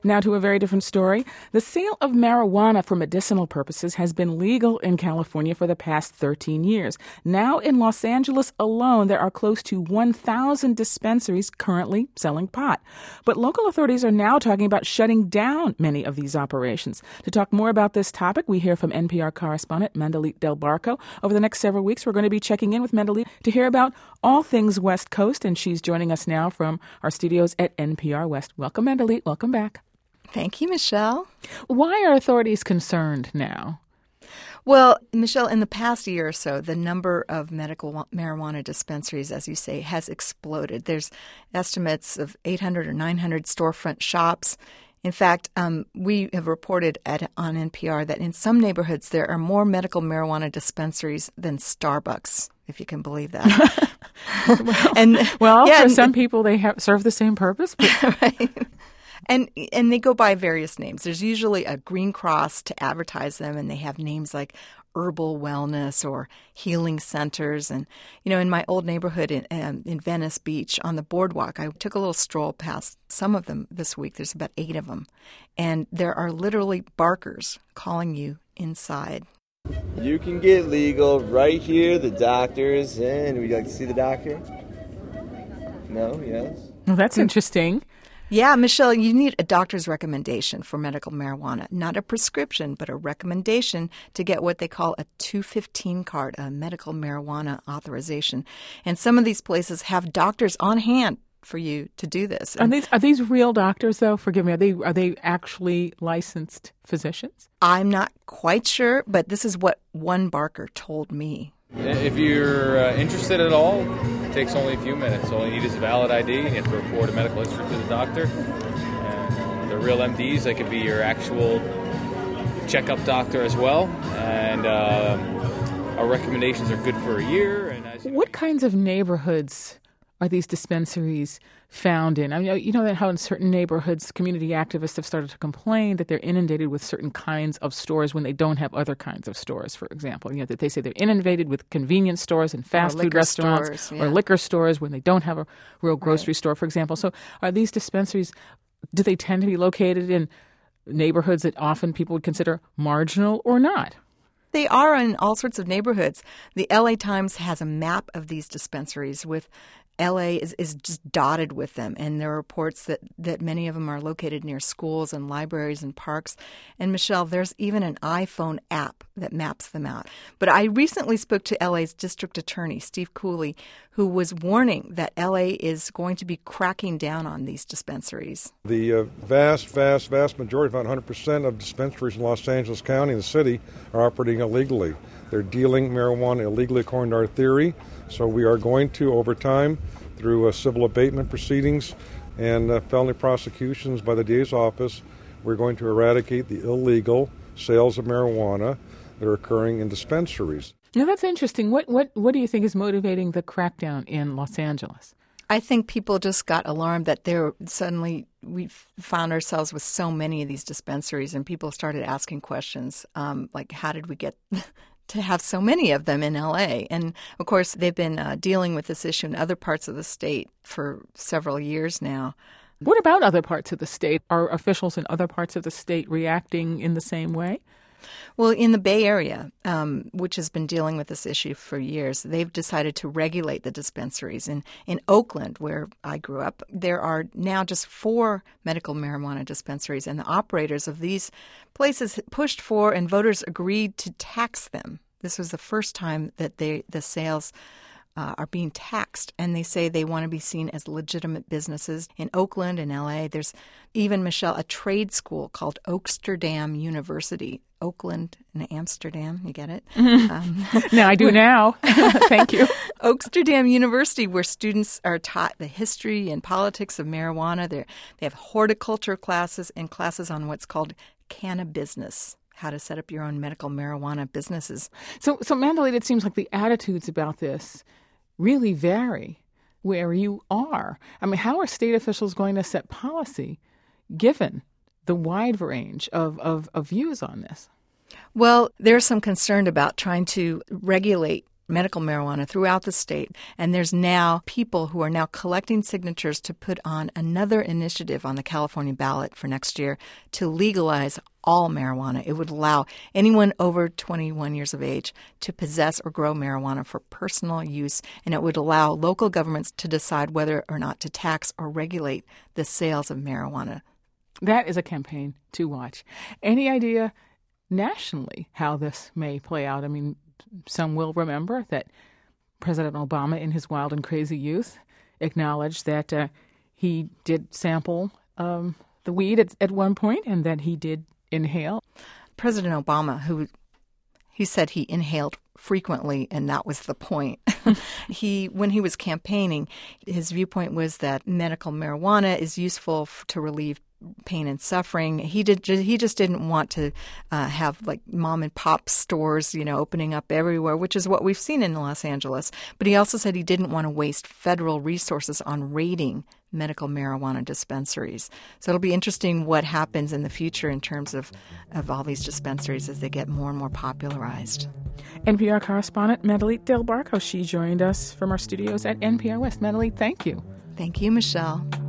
Now to a very different story. The sale of marijuana for medicinal purposes has been legal in California for the past 13 years. Now in Los Angeles alone, there are close to 1,000 dispensaries currently selling pot. But local authorities are now talking about shutting down many of these operations. To talk more about this topic, we hear from NPR correspondent Mandalit Del Barco. Over the next several weeks, we're going to be checking in with Mandalit to hear about all things West Coast, and she's joining us now from our studios at NPR West. Welcome, Mandalit. Welcome back. Thank you, Michelle. Why are authorities concerned now? Well, Michelle, in the past year or so, the number of medical marijuana dispensaries, as you say, has exploded. There's estimates of 800 or 900 storefront shops. In fact, we have reported on NPR that in some neighborhoods there are more medical marijuana dispensaries than Starbucks, if you can believe that. For some people, they serve the same purpose. But... right. And they go by various names. There's usually a green cross to advertise them, and they have names like Herbal Wellness or Healing Centers. And, in my old neighborhood in Venice Beach on the boardwalk, I took a little stroll past some of them this week. There's about 8 of them. And there are literally barkers calling you inside. You can get legal right here, the doctors. And would you like to see the doctor? No? Yes? Well, that's interesting. Yeah, Michelle, you need a doctor's recommendation for medical marijuana. Not a prescription, but a recommendation to get what they call a 215 card, a medical marijuana authorization. And some of these places have doctors on hand for you to do this. Are these real doctors, though? Forgive me. Are they actually licensed physicians? I'm not quite sure, but this is what one barker told me. If you're interested at all, it takes only a few minutes. All you need is a valid ID, and you have to report a medical history to the doctor. And they're real MDs. They could be your actual checkup doctor as well. And our recommendations are good for a year. And what kinds of neighborhoods are these dispensaries found in? I mean, you know that how in certain neighborhoods, community activists have started to complain that they're inundated with certain kinds of stores when they don't have other kinds of stores, for example. That they say they're inundated with convenience stores and fast food restaurants or liquor stores when they don't have a real grocery store, for example. So are these dispensaries, do they tend to be located in neighborhoods that often people would consider marginal or not? They are in all sorts of neighborhoods. The LA Times has a map of these dispensaries with LA is just dotted with them, and there are reports that many of them are located near schools and libraries and parks. And Michelle, there's even an iPhone app that maps them out. But I recently spoke to LA's district attorney, Steve Cooley, who was warning that LA is going to be cracking down on these dispensaries. The vast majority, about 100% of dispensaries in Los Angeles County and the city are operating illegally. They're dealing marijuana illegally according to our theory. So we are going to, over time, through civil abatement proceedings and felony prosecutions by the DA's office, we're going to eradicate the illegal sales of marijuana that are occurring in dispensaries. Now, that's interesting. What do you think is motivating the crackdown in Los Angeles? I think people just got alarmed that we found ourselves with so many of these dispensaries, and people started asking questions like, how did we get to have so many of them in LA? And of course, they've been dealing with this issue in other parts of the state for several years now. What about other parts of the state? Are officials in other parts of the state reacting in the same way? Well, in the Bay Area, which has been dealing with this issue for years, they've decided to regulate the dispensaries. In Oakland, where I grew up, there are now just 4 medical marijuana dispensaries, and the operators of these places pushed for and voters agreed to tax them. This was the first time that the sales are being taxed, and they say they want to be seen as legitimate businesses. In Oakland and L.A., there's even, Michelle, a trade school called Oaksterdam University. Oakland and Amsterdam, you get it? No, I do now. Thank you. Oaksterdam University, where students are taught the history and politics of marijuana. They have horticulture classes and classes on what's called cannabusiness, how to set up your own medical marijuana businesses. So Mandalit, it seems like the attitudes about this really vary where you are. I mean, how are state officials going to set policy given the wide range of views on this? Well, there's some concern about trying to regulate medical marijuana throughout the state. And there's now people who are now collecting signatures to put on another initiative on the California ballot for next year to legalize all marijuana. It would allow anyone over 21 years of age to possess or grow marijuana for personal use, and it would allow local governments to decide whether or not to tax or regulate the sales of marijuana. That is a campaign to watch. Any idea nationally how this may play out? I mean, some will remember that President Obama, in his wild and crazy youth, acknowledged that he did sample the weed at one point and that he did inhale. President Obama, he said he inhaled frequently, and that was the point. When he was campaigning, his viewpoint was that medical marijuana is useful to relieve pain and suffering. He just didn't want to have like mom and pop stores, opening up everywhere, which is what we've seen in Los Angeles. But he also said he didn't want to waste federal resources on raiding medical marijuana dispensaries. So it'll be interesting what happens in the future in terms of all these dispensaries as they get more and more popularized. NPR correspondent Madalit Del Barco, she joined us from our studios at NPR West. Madalit, thank you. Thank you, Michelle.